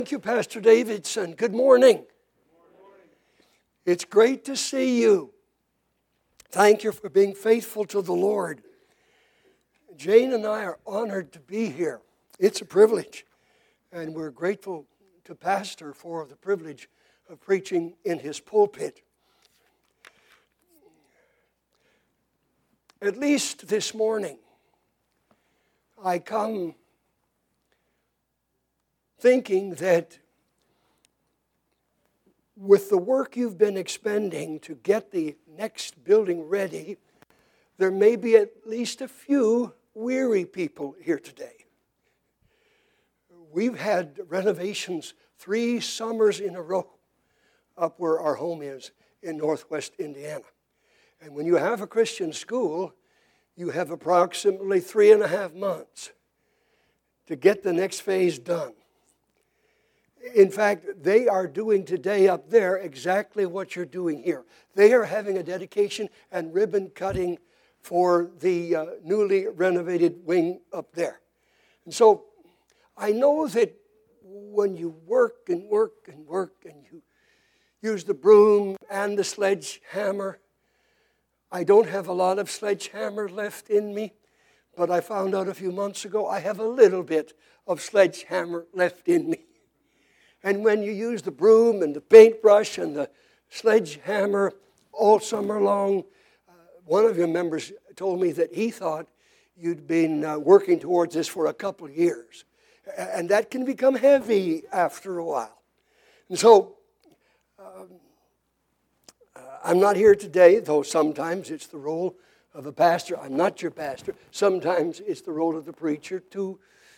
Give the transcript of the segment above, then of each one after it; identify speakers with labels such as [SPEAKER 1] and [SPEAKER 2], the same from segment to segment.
[SPEAKER 1] Thank you, Pastor Davidson. Good morning. It's great to see you. Thank you for being faithful to the Lord. Jane and I are honored to be here. It's a privilege, and we're grateful to Pastor for the privilege of preaching in his pulpit. At least this morning, I come thinking that with the work you've been expending to get the next building ready, there may be at least a few weary people here today. We've had renovations 3 summers in a row up where our home is in northwest Indiana. And when you have a Christian school, you have approximately 3.5 months to get the next phase done. In fact, they are doing today up there exactly what you're doing here. They are having a dedication and ribbon cutting for the newly renovated wing up there. And so I know that when you work and work and work and you use the broom and the sledgehammer, I don't have a lot of sledgehammer left in me, but I found out a few months ago I have a little bit of sledgehammer left in me. And when you use the broom and the paintbrush and the sledgehammer all summer long, one of your members told me that he thought you'd been working towards this for a couple of years. And that can become heavy after a while. And so, I'm not here today, though sometimes it's the role of a pastor. I'm not your pastor. Sometimes it's the role of the preacher to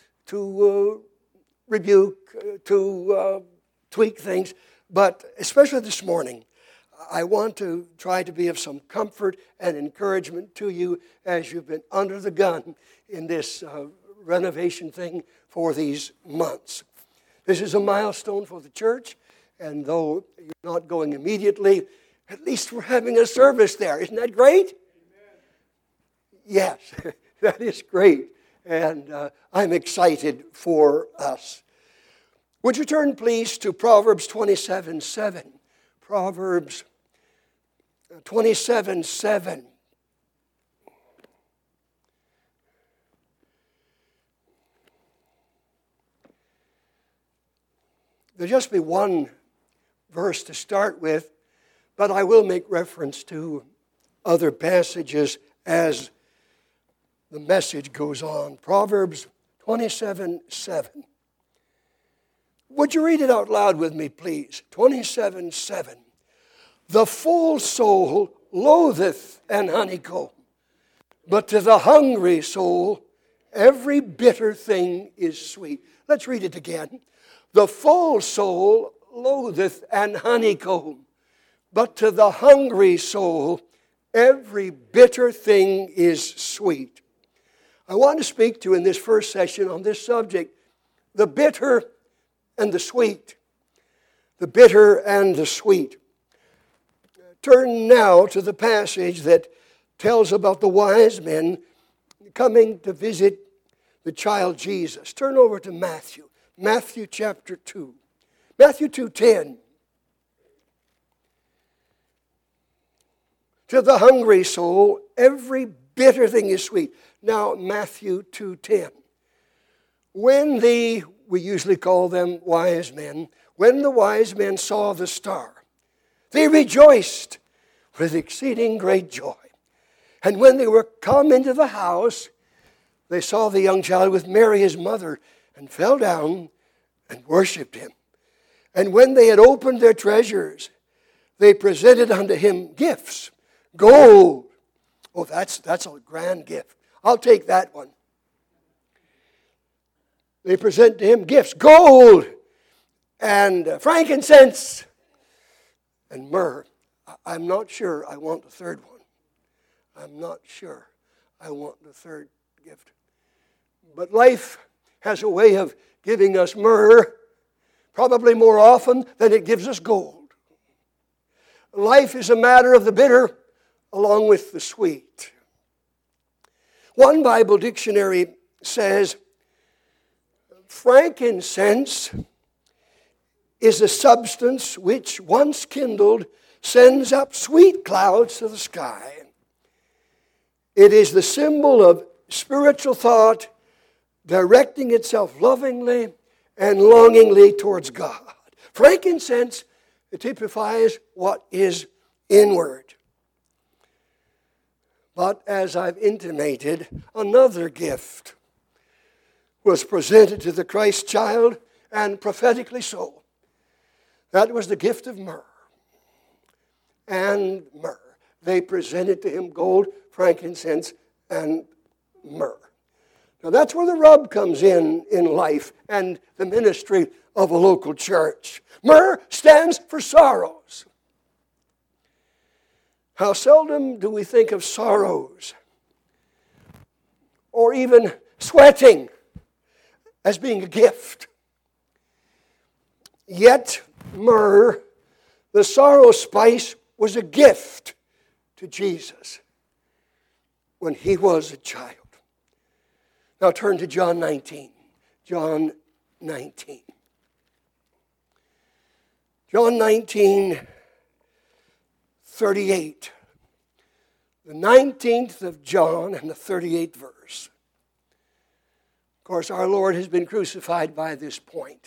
[SPEAKER 1] rebuke, to tweak things. But especially this morning, I want to try to be of some comfort and encouragement to you as you've been under the gun in this renovation thing for these months. This is a milestone for the church, and though you're not going immediately, at least we're having a service there. Isn't that great? Amen. Yes, that is great. And I'm excited for us. Would you turn, please, to Proverbs 27:7. Proverbs 27:7. There'll just be one verse to start with, but I will make reference to other passages as the message goes on. Proverbs 27:7. Would you read it out loud with me, please? 27:7. The full soul loatheth an honeycomb, but to the hungry soul every bitter thing is sweet. Let's read it again. The full soul loatheth an honeycomb, but to the hungry soul every bitter thing is sweet. I want to speak to you in this first session on this subject, the bitter and the sweet. The bitter and the sweet. Turn now to the passage that tells about the wise men coming to visit the child Jesus. Turn over to Matthew. Matthew chapter 2. Matthew 2:10. To the hungry soul, every bitter thing is sweet. Now, Matthew 2:10. When we usually call them wise men, when the wise men saw the star, they rejoiced with exceeding great joy. And when they were come into the house, they saw the young child with Mary his mother, and fell down and worshipped him. And when they had opened their treasures, they presented unto him gifts, gold. Oh, that's a grand gift. I'll take that one. They present to him gifts, gold and frankincense and myrrh. I'm not sure I want the third one. I'm not sure I want the third gift. But life has a way of giving us myrrh probably more often than it gives us gold. Life is a matter of the bitter along with the sweet. One Bible dictionary says frankincense is a substance which, once kindled, sends up sweet clouds to the sky. It is the symbol of spiritual thought directing itself lovingly and longingly towards God. Frankincense typifies what is inward. But as I've intimated, another gift was presented to the Christ child, and prophetically so. That was the gift of myrrh. And myrrh. They presented to him gold, frankincense, and myrrh. Now that's where the rub comes in life and the ministry of a local church. Myrrh stands for sorrows. How seldom do we think of sorrows or even sweating as being a gift? Yet myrrh, the sorrow spice, was a gift to Jesus when he was a child. Now turn to John 19. John 19. John 19, 38. The 19th of John and the 38th verse. Of course, our Lord has been crucified by this point.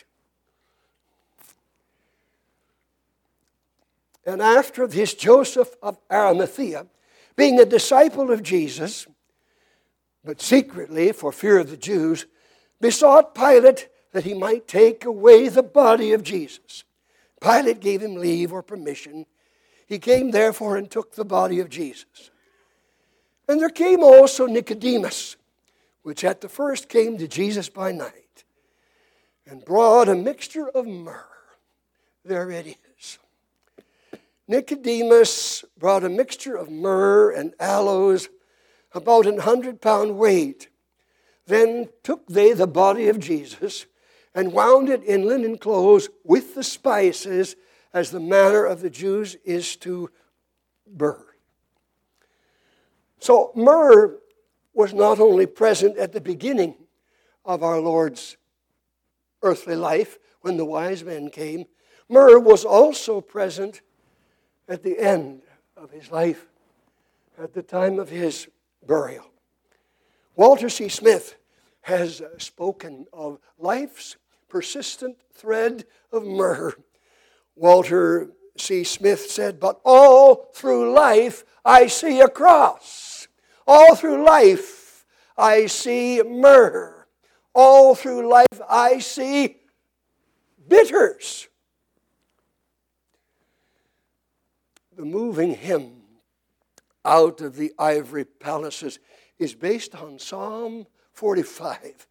[SPEAKER 1] And after this, Joseph of Arimathea, being a disciple of Jesus, but secretly for fear of the Jews, besought Pilate that he might take away the body of Jesus. Pilate gave him leave or permission. He came therefore and took the body of Jesus. And there came also Nicodemus, which at the first came to Jesus by night, and brought a mixture of myrrh. There it is. Nicodemus brought a mixture of myrrh and aloes, about 100-pound weight. Then took they the body of Jesus and wound it in linen clothes with the spices, as the manner of the Jews is to burn. So myrrh was not only present at the beginning of our Lord's earthly life when the wise men came, myrrh was also present at the end of his life, at the time of his burial. Walter C. Smith has spoken of life's persistent thread of myrrh. Walter C. Smith said, "But all through life I see a cross. All through life I see myrrh. All through life I see bitters." The moving hymn, "Out of the Ivory Palaces," is based on Psalm 45.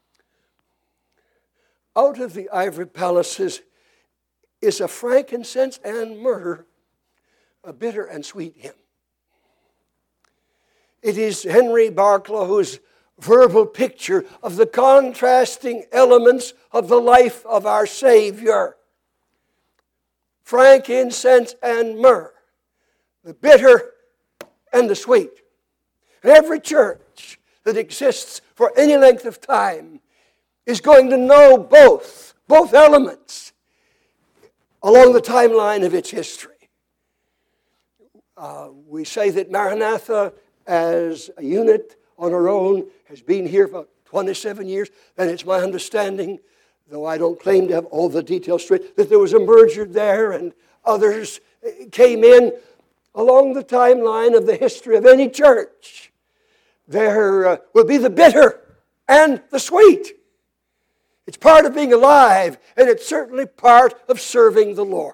[SPEAKER 1] "Out of the Ivory Palaces" is a frankincense and myrrh, a bitter and sweet hymn. It is Henry Barclow's verbal picture of the contrasting elements of the life of our Savior. Frankincense and myrrh, the bitter and the sweet. And every church that exists for any length of time is going to know both elements along the timeline of its history. We say that Maranatha as a unit on her own has been here for 27 years, and it's my understanding, though I don't claim to have all the details straight, that there was a merger there and others came in along the timeline of the history of any church. There will be the bitter and the sweet. It's part of being alive, and it's certainly part of serving the Lord.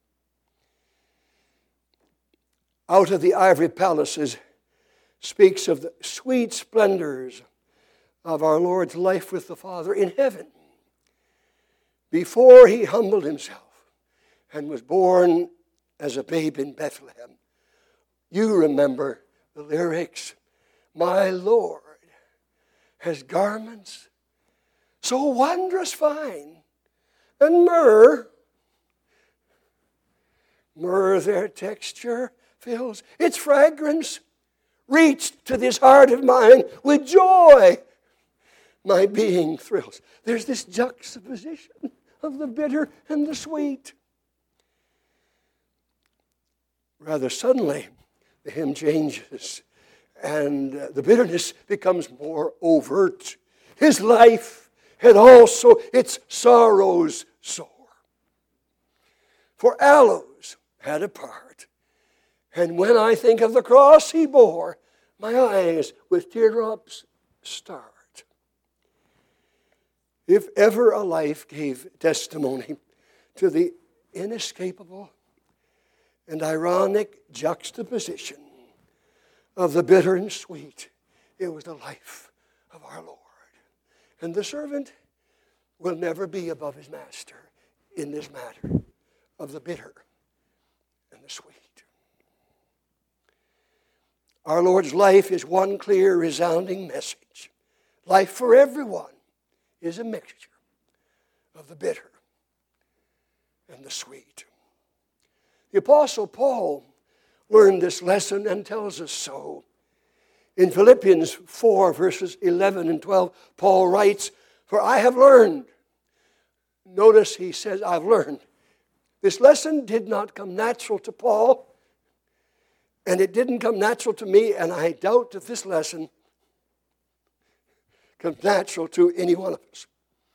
[SPEAKER 1] Out of the Ivory Palaces speaks of the sweet splendors of our Lord's life with the Father in heaven before he humbled himself and was born as a babe in Bethlehem. You remember the lyrics, "My Lord has garments so wondrous fine, and myrrh their texture fills, its fragrance reached to this heart of mine, with joy my being thrills." There's this juxtaposition of the bitter and the sweet. Rather suddenly, the hymn changes, and the bitterness becomes more overt. His life had also its sorrows sore. For aloes had a part, and when I think of the cross he bore, my eyes with teardrops start. If ever a life gave testimony to the inescapable and ironic juxtaposition of the bitter and sweet, it was the life of our Lord. And the servant will never be above his master in this matter of the bitter and the sweet. Our Lord's life is one clear, resounding message. Life for everyone is a mixture of the bitter and the sweet. The Apostle Paul learned this lesson and tells us so. In Philippians 4, verses 11 and 12, Paul writes, "For I have learned." Notice he says, "I've learned." This lesson did not come natural to Paul, and it didn't come natural to me, and I doubt that this lesson comes natural to any one of us.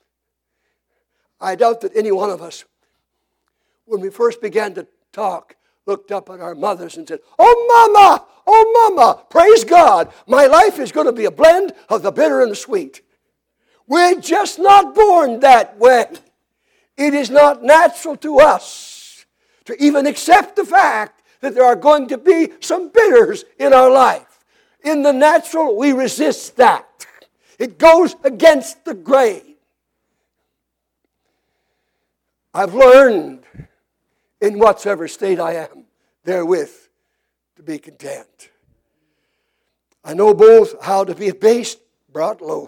[SPEAKER 1] I doubt that any one of us, when we first began to talk, looked up at our mothers and said, oh mama, praise God, my life is going to be a blend of the bitter and the sweet." We're just not born that way. It is not natural to us to even accept the fact that there are going to be some bitters in our life. In the natural, we resist that. It goes against the grain. I've learned in whatsoever state I am, therewith to be content. I know both how to be abased, brought low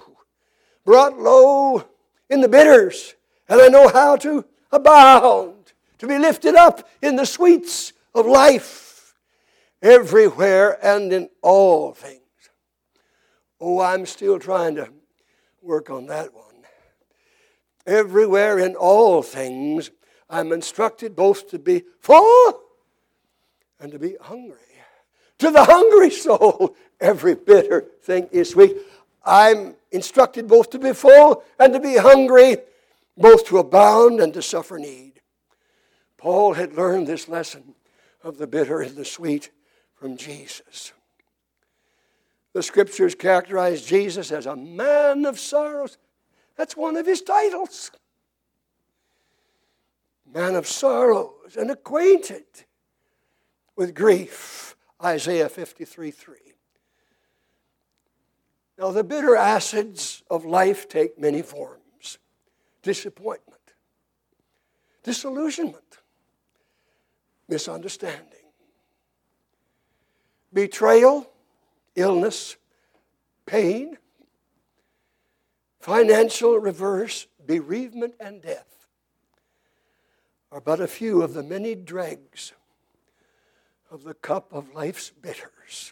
[SPEAKER 1] in the bitters, and I know how to abound, to be lifted up in the sweets of life, everywhere and in all things. Oh, I'm still trying to work on that one. Everywhere in all things, I'm instructed both to be full and to be hungry. To the hungry soul, every bitter thing is sweet. I'm instructed both to be full and to be hungry, both to abound and to suffer need. Paul had learned this lesson of the bitter and the sweet from Jesus. The Scriptures characterize Jesus as a man of sorrows. That's one of his titles. Man of sorrows and acquainted with grief. Isaiah 53:3. Now the bitter acids of life take many forms. Disappointment, disillusionment, misunderstanding, betrayal, illness, pain, financial reverse, bereavement, and death are but a few of the many dregs of the cup of life's bitters,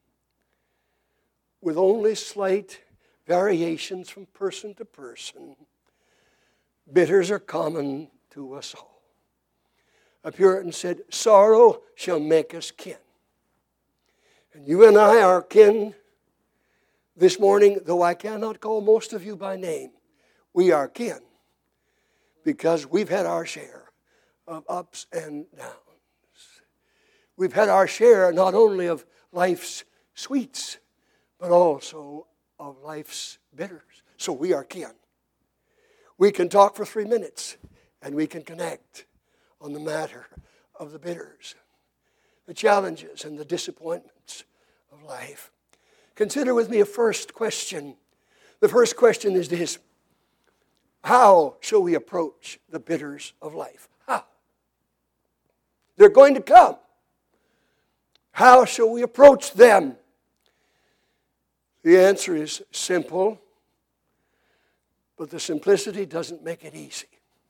[SPEAKER 1] with only slight variations from person to person. Bitters are common to us all. A Puritan said, "Sorrow shall make us kin." And you and I are kin this morning, though I cannot call most of you by name. We are kin because we've had our share of ups and downs. We've had our share not only of life's sweets, but also of life's bitters. So we are kin. We can talk for 3 minutes and we can connect on the matter of the bitters, the challenges and the disappointments of life. Consider with me a first question. The first question is this: how shall we approach the bitters of life? How? They're going to come. How shall we approach them? The answer is simple, but the simplicity doesn't make it easy.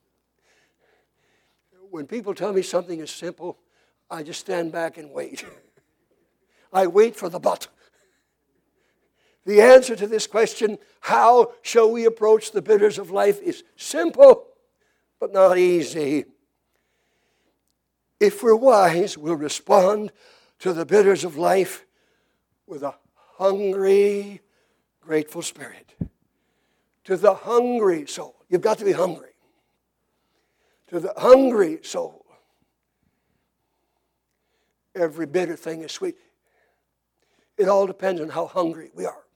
[SPEAKER 1] When people tell me something is simple, I just stand back and wait. I wait for the but. The answer to this question, how shall we approach the bitters of life, is simple, but not easy. If we're wise, we'll respond to the bitters of life with a hungry, grateful spirit. To the hungry soul. You've got to be hungry. To the hungry soul, every bitter thing is sweet. It all depends on how hungry we are.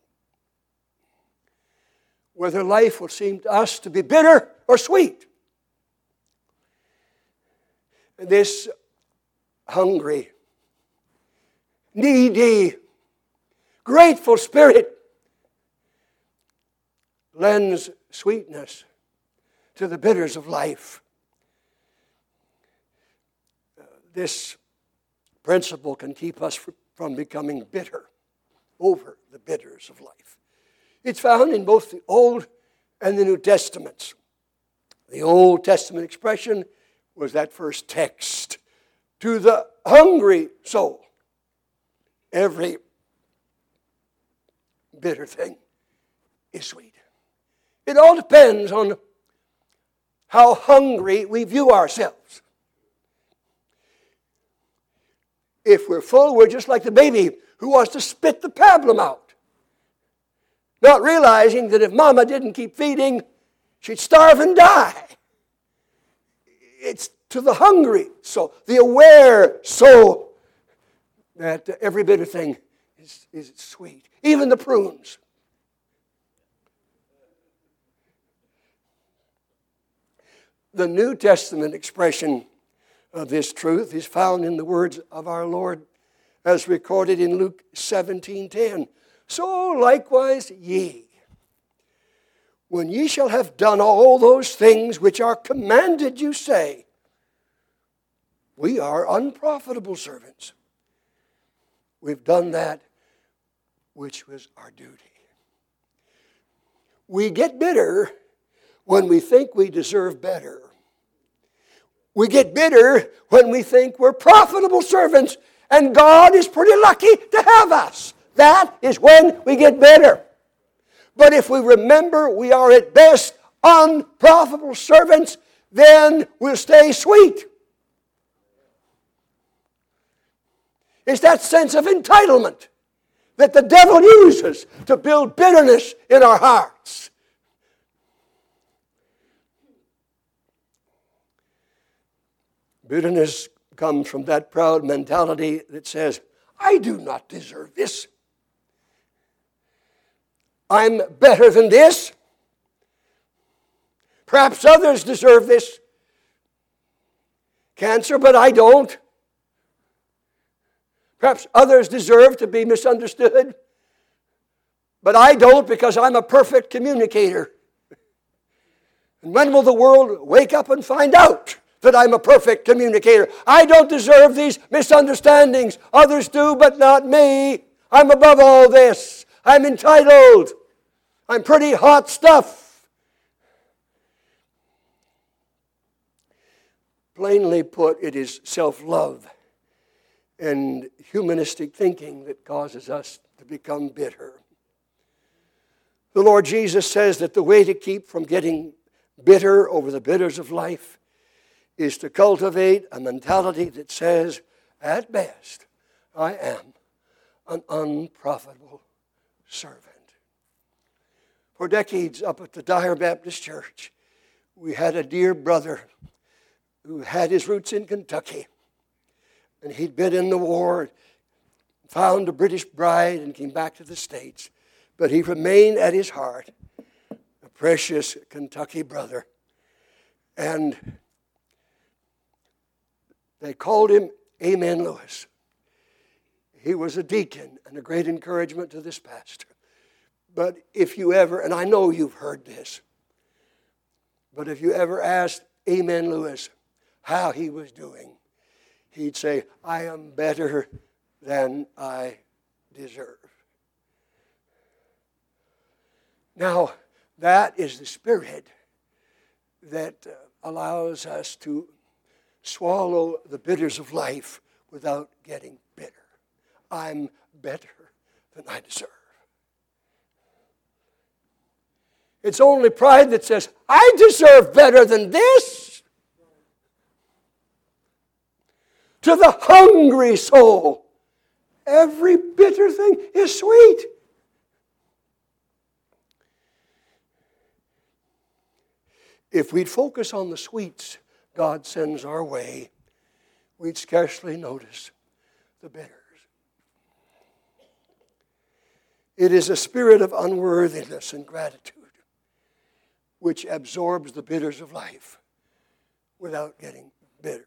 [SPEAKER 1] Whether life will seem to us to be bitter or sweet. This hungry, needy, grateful spirit lends sweetness to the bitters of life. This principle can keep us from becoming bitter over the bitters of life. It's found in both the Old and the New Testaments. The Old Testament expression was that first text. To the hungry soul, every bitter thing is sweet. It all depends on how hungry we view ourselves. If we're full, we're just like the baby who wants to spit the pablum out, not realizing that if Mama didn't keep feeding, she'd starve and die. It's to the hungry soul, the aware soul, that every bitter thing is sweet. Even the prunes. The New Testament expression of this truth is found in the words of our Lord as recorded in Luke 17:10. So likewise ye, when ye shall have done all those things which are commanded you, say, we are unprofitable servants. We've done that which was our duty. We get bitter when we think we deserve better. We get bitter when we think we're profitable servants and God is pretty lucky to have us. That is when we get bitter. But if we remember we are at best unprofitable servants, then we'll stay sweet. It's that sense of entitlement that the devil uses to build bitterness in our hearts. Bitterness comes from that proud mentality that says, I do not deserve this. I'm better than this. Perhaps others deserve this cancer, but I don't. Perhaps others deserve to be misunderstood, but I don't because I'm a perfect communicator. And when will the world wake up and find out that I'm a perfect communicator? I don't deserve these misunderstandings. Others do, but not me. I'm above all this. I'm entitled. I'm pretty hot stuff. Plainly put, it is self-love and humanistic thinking that causes us to become bitter. The Lord Jesus says that the way to keep from getting bitter over the bitters of life is to cultivate a mentality that says, at best, I am an unprofitable servant. For decades up at the Dyer Baptist Church, we had a dear brother who had his roots in Kentucky. And he'd been in the war, found a British bride, and came back to the States. But he remained at his heart a precious Kentucky brother. And they called him Amen Lewis. He was a deacon and a great encouragement to this pastor. But if you ever, and I know you've heard this, but if you ever asked Amen Lewis how he was doing, he'd say, I am better than I deserve. Now, that is the spirit that allows us to swallow the bitters of life without getting bitter. I'm better than I deserve. It's only pride that says, I deserve better than this. To the hungry soul, every bitter thing is sweet. If we'd focus on the sweets God sends our way, we'd scarcely notice the bitters. It is a spirit of unworthiness and gratitude which absorbs the bitters of life without getting bitter.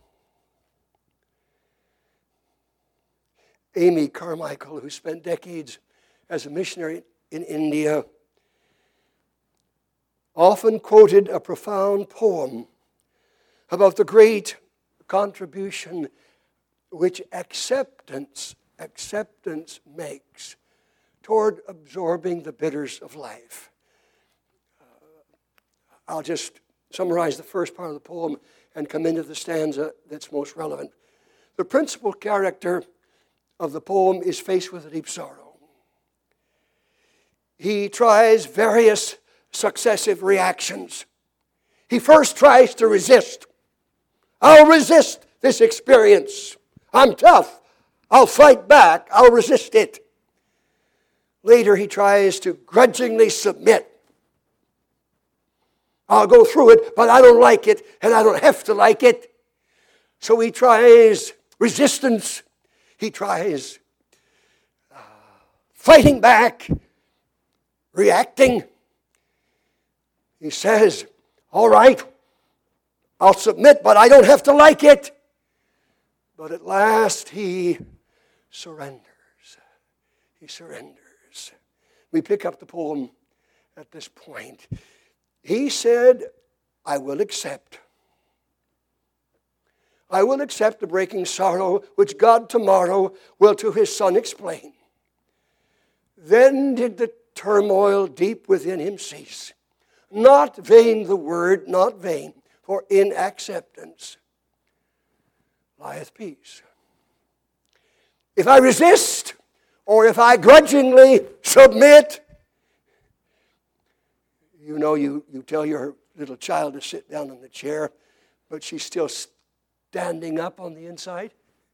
[SPEAKER 1] Amy Carmichael, who spent decades as a missionary in India, often quoted a profound poem about the great contribution which acceptance makes toward absorbing the bitters of life. I'll just summarize the first part of the poem and come into the stanza that's most relevant. The principal character of the poem is faced with a deep sorrow. He tries various successive reactions. He first tries to resist. I'll resist this experience. I'm tough. I'll fight back. I'll resist it. Later, he tries to grudgingly submit. I'll go through it, but I don't like it, and I don't have to like it. So he tries resistance. He tries fighting back, reacting. He says, all right, I'll submit, but I don't have to like it. But at last he surrenders. He surrenders. We pick up the poem at this point. He said, I will accept. I will accept the breaking sorrow which God tomorrow will to his Son explain. Then did the turmoil deep within him cease. Not vain the word, not vain, for in acceptance lieth peace. If I resist, or if I grudgingly submit, you know, you tell your little child to sit down in the chair, but she's still standing up on the inside.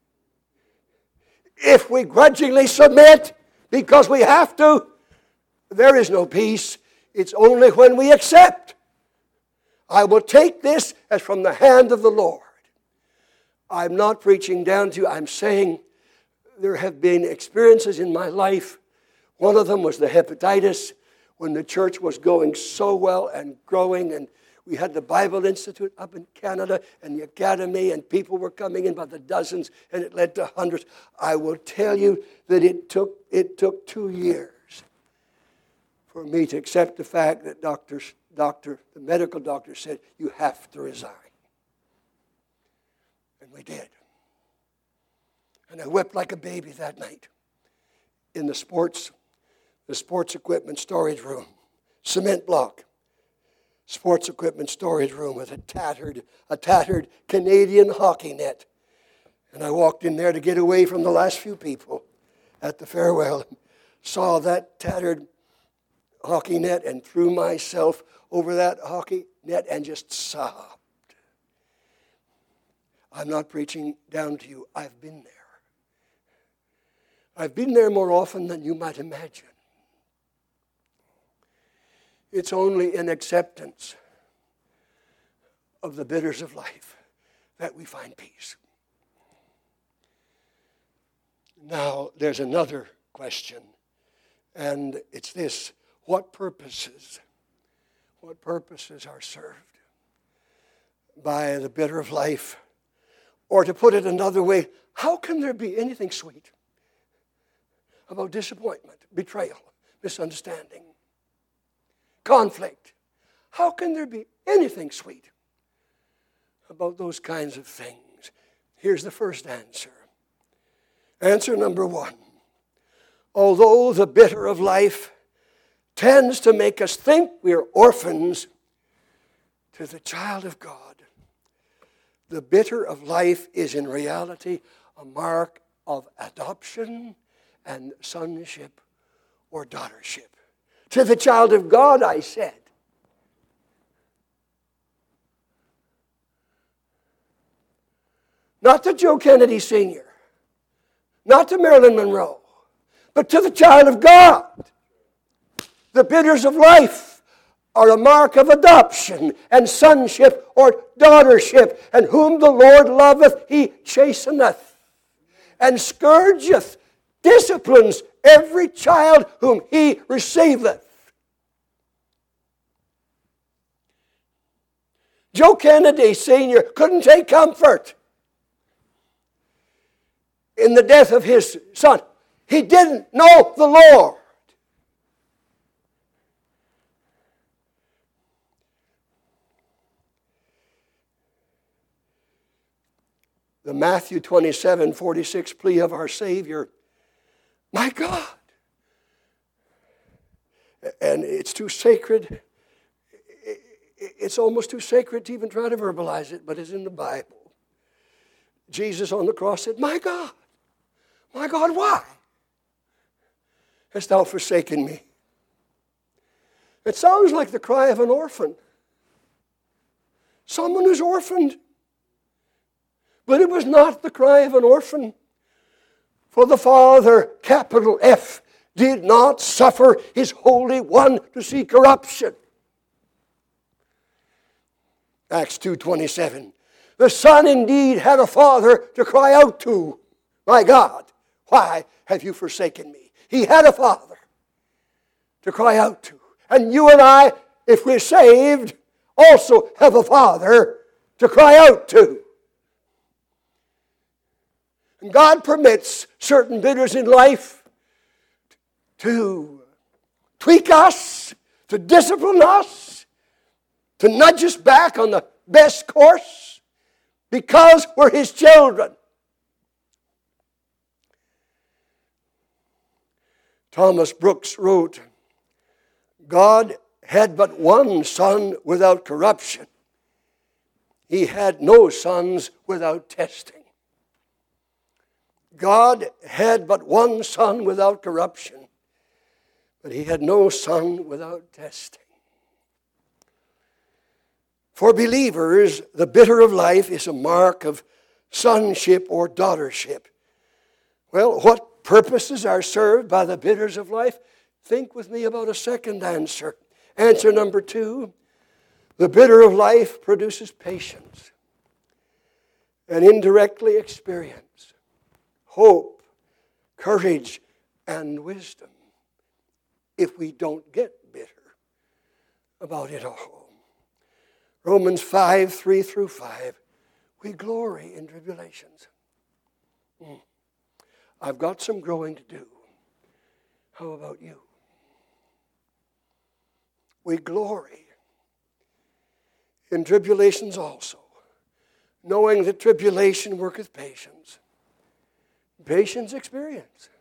[SPEAKER 1] If we grudgingly submit because we have to, there is no peace. It's only when we accept. I will take this as from the hand of the Lord. I'm not preaching down to you. I'm saying there have been experiences in my life. One of them was the hepatitis, when the church was going so well and growing, and we had the Bible Institute up in Canada and the academy, and people were coming in by the dozens, and it led to hundreds. I will tell you that it took 2 years for me to accept the fact that the medical doctor said, you have to resign. And we did. And I wept like a baby that night in the sports equipment storage room, cement block, sports equipment storage room with a tattered Canadian hockey net. And I walked in there to get away from the last few people at the farewell, and saw that tattered hockey net and threw myself over that hockey net and just sobbed. I'm not preaching down to you. I've been there. I've been there more often than you might imagine. It's only in acceptance of the bitters of life that we find peace. Now, there's another question, and it's this. What purposes are served by the bitter of life? Or to put it another way, how can there be anything sweet about disappointment, betrayal, misunderstanding, conflict? How can there be anything sweet about those kinds of things? Here's the first answer. Answer number one. Although the bitter of life tends to make us think we're orphans, to the child of God, the bitter of life is in reality a mark of adoption and sonship or daughtership. To the child of God, I said. Not to Joe Kennedy Sr., not to Marilyn Monroe, but to the child of God. The bitters of life are a mark of adoption and sonship or daughtership. And whom the Lord loveth, he chasteneth and scourgeth, disciplines every child whom he receiveth. Joe Kennedy Sr. couldn't take comfort in the death of his son. He didn't know the Lord. The Matthew 27:46 plea of our Savior, my God. And it's too sacred. It's almost too sacred to even try to verbalize it, but it's in the Bible. Jesus on the cross said, my God, why hast thou forsaken me? It sounds like the cry of an orphan. Someone who's orphaned. But it was not the cry of an orphan. For the Father, capital F, did not suffer his Holy One to see corruption. Acts 2:27. The Son indeed had a Father to cry out to. My God, why have you forsaken me? He had a Father to cry out to. And you and I, if we're saved, also have a Father to cry out to. And God permits certain bitters in life to tweak us, to discipline us, to nudge us back on the best course, because we're his children. Thomas Brooks wrote, God had but one son without corruption. He had no sons without testing. God had but one son without corruption, but he had no son without testing. For believers, the bitter of life is a mark of sonship or daughtership. Well, what purposes are served by the bitters of life? Think with me about a second answer. Answer number 2, the bitter of life produces patience and indirectly experience, hope, courage, and wisdom if we don't get bitter about it all. Romans 5:3-5, we glory in tribulations. I've got some growing to do. How about you? We glory in tribulations also, knowing that tribulation worketh patience. Patience experience.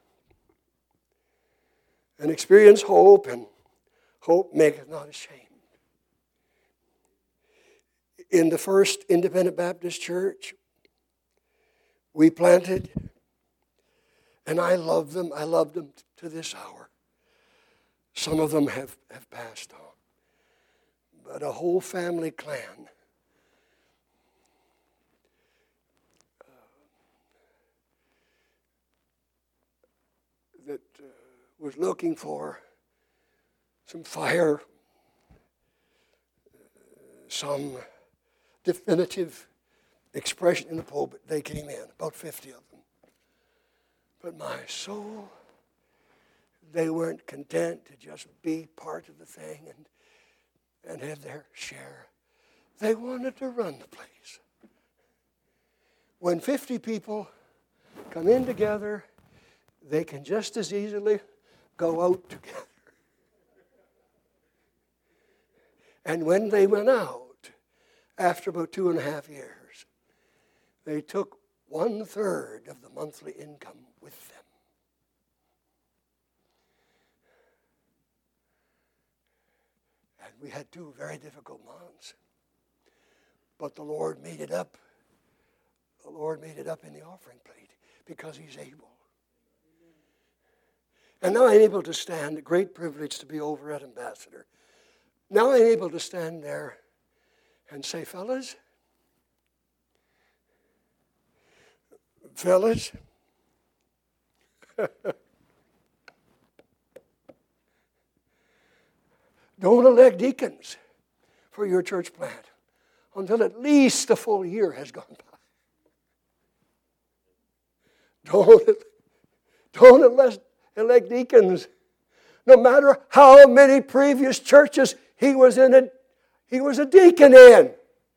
[SPEAKER 1] And experience hope, and hope maketh not ashamed. In the first Independent Baptist Church, we planted, and I love them. I love them to this hour. Some of them have passed on. But a whole family clan that was looking for some fire, some definitive expression in the pulpit. They came in, about 50 of them. But my soul, they weren't content to just be part of the thing and have their share. They wanted to run the place. When 50 people come in together, they can just as easily go out together. And when they went out, after about 2.5 years, they took 1/3 of the monthly income with them. And we had 2 very difficult months. But the Lord made it up. The Lord made it up in the offering plate because he's able. And now I'm able to stand, a great privilege to be over at Ambassador. Now I'm able to stand there and say, fellas, Fellas, don't elect deacons for your church plant until at least a full year has gone by. Don't elect deacons, no matter how many previous churches he was a deacon in.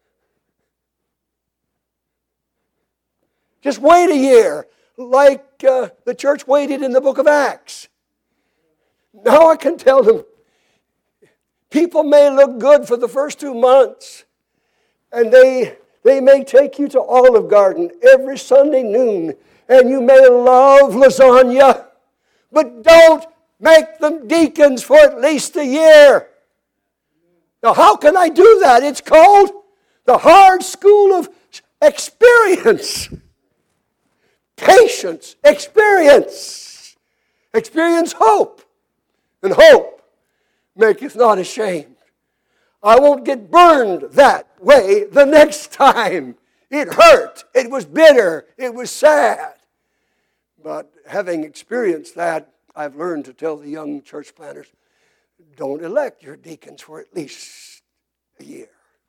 [SPEAKER 1] Just wait a year, like the church waited in the book of Acts. Now I can tell them, people may look good for the first 2 months, and they may take you to Olive Garden every Sunday noon, and you may love lasagna, but don't make them deacons for at least a year. Now, how can I do that? It's called the hard school of experience. Patience, experience. Experience hope, and hope maketh not ashamed. I won't get burned that way the next time. It hurt. It was bitter. It was sad. But having experienced that, I've learned to tell the young church planters, don't elect your deacons for at least a year.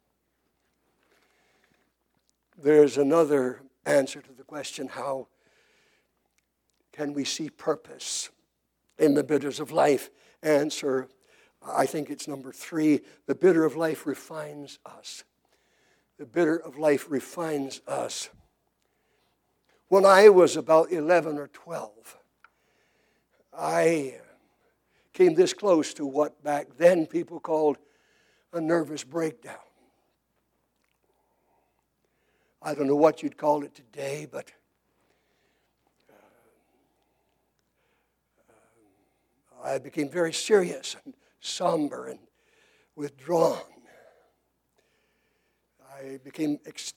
[SPEAKER 1] There's another answer to the question, how can we see purpose in the bitters of life? Answer, I think it's number 3. The bitter of life refines us. The bitter of life refines us. When I was about 11 or 12, I came this close to what back then people called a nervous breakdown. I don't know what you'd call it today, but I became very serious and somber and withdrawn. I became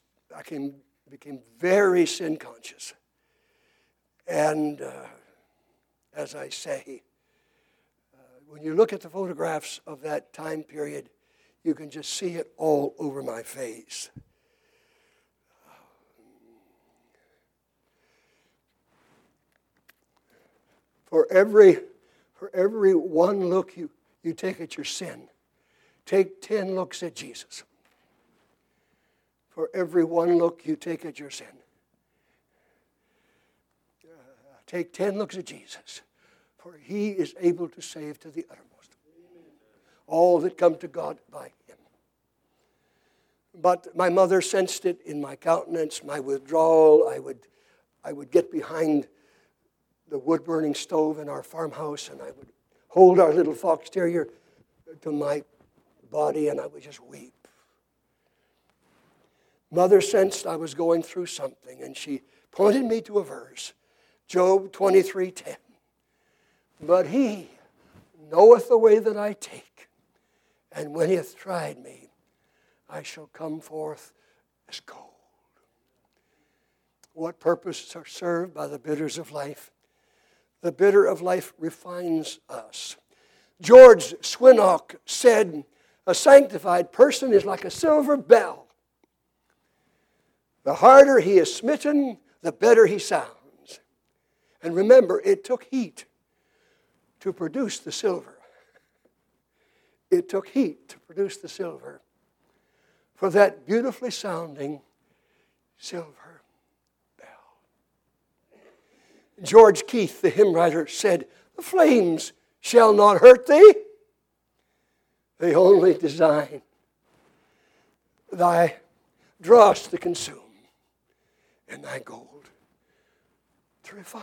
[SPEAKER 1] very sin conscious. And as I say, when you look at the photographs of that time period, you can just see it all over my face. For every one look you take at your sin, take 10 looks at Jesus. For every one look you take at your sin, take 10 looks at Jesus. For he is able to save to the uttermost all that come to God by him. But my mother sensed it in my countenance, my withdrawal. I would get behind the wood-burning stove in our farmhouse, and I would hold our little fox terrier to my body, and I would just weep. Mother sensed I was going through something, and she pointed me to a verse, Job 23:10. But he knoweth the way that I take, and when he hath tried me, I shall come forth as gold. What purposes are served by the bitters of life? The bitter of life refines us. George Swinnock said, a sanctified person is like a silver bell. The harder he is smitten, the better he sounds. And remember, it took heat to produce the silver. It took heat to produce the silver for that beautifully sounding silver bell. George Keith, the hymn writer, said, the flames shall not hurt thee. They only design thy dross to consume and thy gold to refine.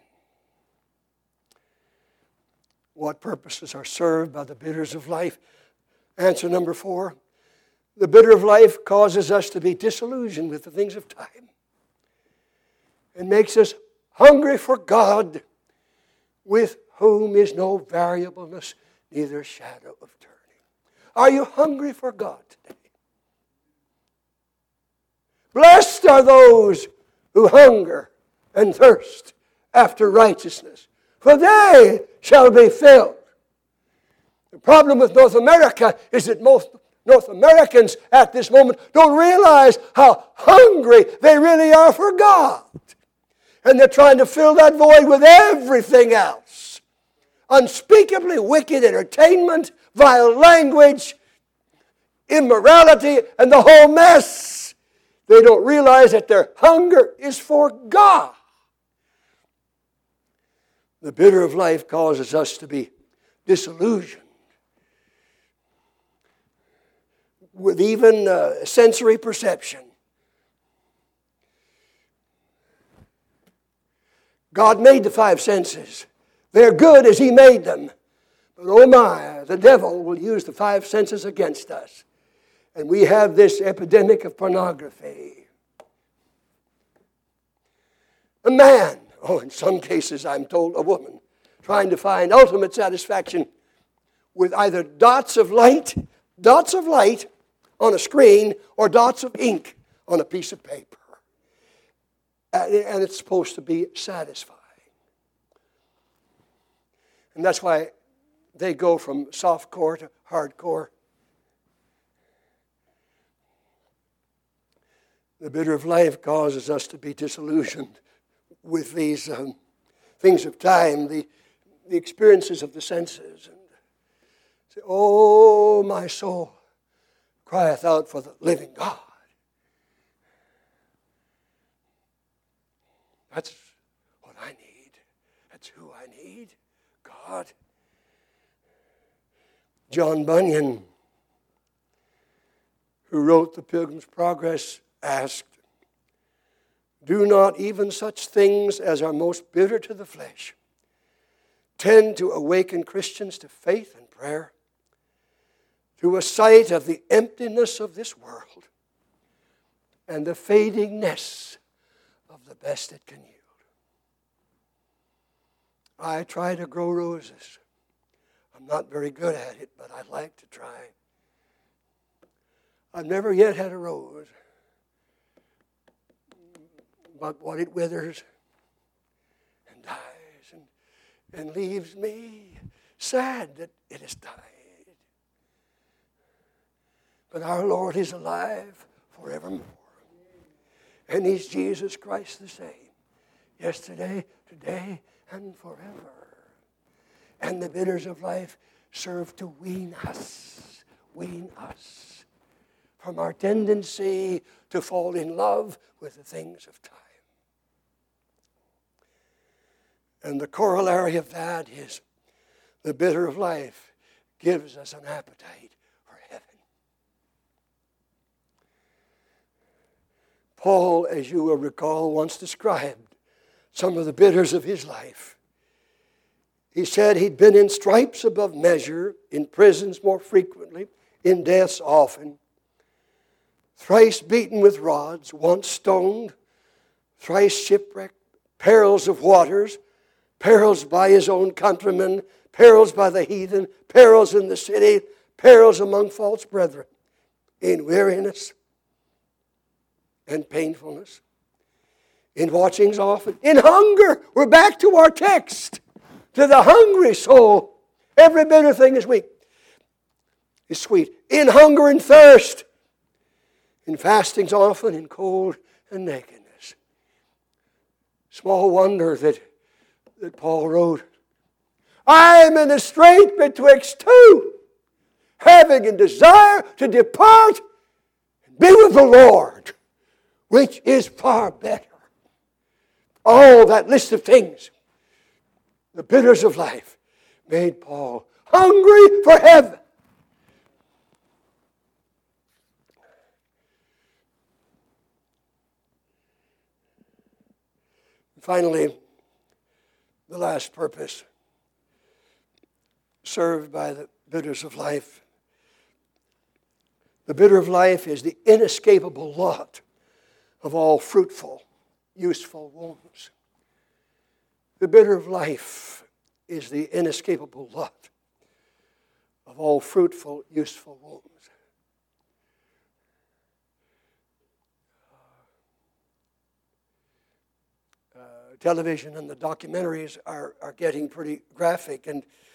[SPEAKER 1] What purposes are served by the bitters of life? Answer number 4. The bitter of life causes us to be disillusioned with the things of time and makes us hungry for God, with whom is no variableness, neither shadow of turning. Are you hungry for God today? Blessed are those who hunger and thirst after righteousness, for they shall be filled. The problem with North America is that most North Americans at this moment don't realize how hungry they really are for God. And they're trying to fill that void with everything else. Unspeakably wicked entertainment, vile language, immorality, and the whole mess. They don't realize that their hunger is for God. The bitter of life causes us to be disillusioned with even sensory perception. God made the five senses. They're good as He made them. But oh my, the devil will use the five senses against us. And we have this epidemic of pornography. A man, in some cases I'm told a woman, trying to find ultimate satisfaction with either dots of light on a screen or dots of ink on a piece of paper. And it's supposed to be satisfying. And that's why they go from softcore to hardcore. The bitter of life causes us to be disillusioned with these things of time, the experiences of the senses. And say, oh, my soul crieth out for the living God. That's what I need. That's who I need. God. John Bunyan, who wrote The Pilgrim's Progress, asked, do not even such things as are most bitter to the flesh tend to awaken Christians to faith and prayer, to a sight of the emptiness of this world and the fadingness of the best it can yield? I try to grow roses. I'm not very good at it, but I'd like to try. I've never yet had a rose, but what it withers and dies and leaves me sad that it has died. But our Lord is alive forevermore. And He's Jesus Christ the same, yesterday, today, and forever. And the bitters of life serve to wean us from our tendency to fall in love with the things of time. And the corollary of that is the bitter of life gives us an appetite for heaven. Paul, as you will recall, once described some of the bitters of his life. He said he'd been in stripes above measure, in prisons more frequently, in deaths often, thrice beaten with rods, once stoned, thrice shipwrecked, perils of waters, perils by his own countrymen, perils by the heathen, perils in the city, perils among false brethren, in weariness and painfulness, in watchings often, in hunger. We're back to our text. To the hungry soul, every bitter thing is weak. Is sweet. In hunger and thirst, in fastings often, in cold and nakedness. Small wonder that Paul wrote, I am in a strait betwixt two, having a desire to depart and be with the Lord, which is far better. Oh, that list of things. The bitters of life made Paul hungry for heaven. Finally, the last purpose served by the bitters of life. The bitter of life is the inescapable lot of all fruitful, useful wounds. The bitter of life is the inescapable lot of all fruitful, useful wounds. Television and the documentaries are getting pretty graphic,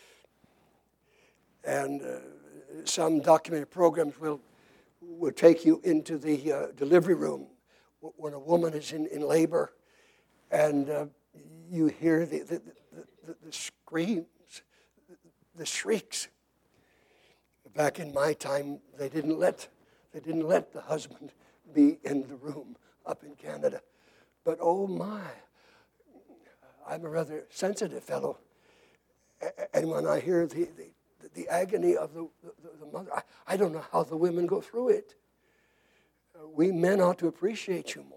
[SPEAKER 1] and some documentary programs will take you into the delivery room when a woman is in labor, And you hear the screams, the shrieks. Back in my time, they didn't let the husband be in the room up in Canada. But oh my, I'm a rather sensitive fellow. And when I hear the agony of the mother, I don't know how the women go through it. We men ought to appreciate you more.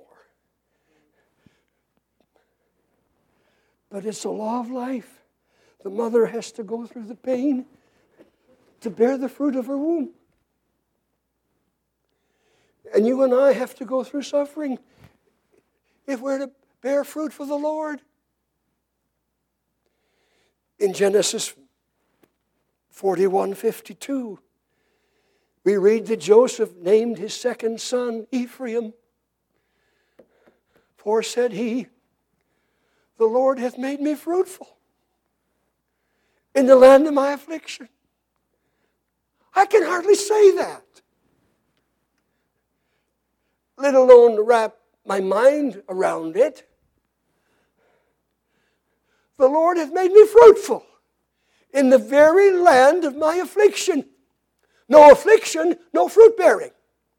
[SPEAKER 1] But it's the law of life. The mother has to go through the pain to bear the fruit of her womb. And you and I have to go through suffering if we're to bear fruit for the Lord. In Genesis 41:52, we read that Joseph named his second son Ephraim. For said he, the Lord hath made me fruitful in the land of my affliction. I can hardly say that, let alone wrap my mind around it. The Lord hath made me fruitful in the very land of my affliction. No affliction, no fruit bearing.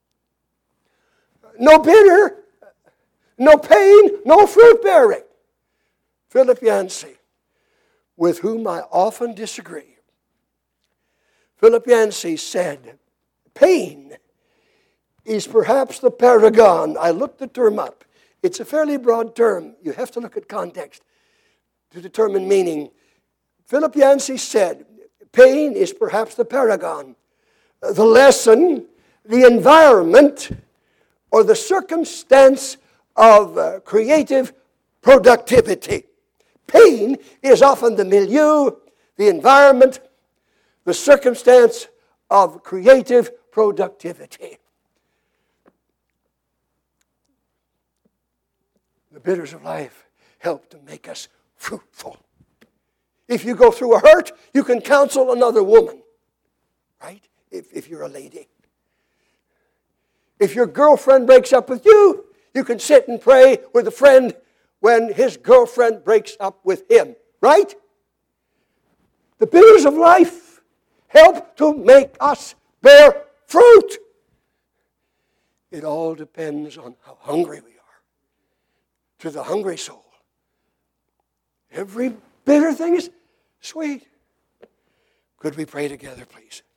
[SPEAKER 1] No bitter, no pain, no fruit bearing. Philip Yancey, with whom I often disagree. Philip Yancey said, pain is perhaps the paragon. I looked the term up. It's a fairly broad term. You have to look at context to determine meaning. Philip Yancey said, pain is perhaps the paragon, the lesson, the environment, or the circumstance of creative productivity. Pain is often the milieu, the environment, the circumstance of creative productivity. The bitters of life help to make us fruitful. If you go through a hurt, you can counsel another woman, right? If you're a lady. If your girlfriend breaks up with you, you can sit and pray with a friend when his girlfriend breaks up with him, right? The bitters of life help to make us bear fruit. It all depends on how hungry we are. To the hungry soul, every bitter thing is sweet. Could we pray together, please?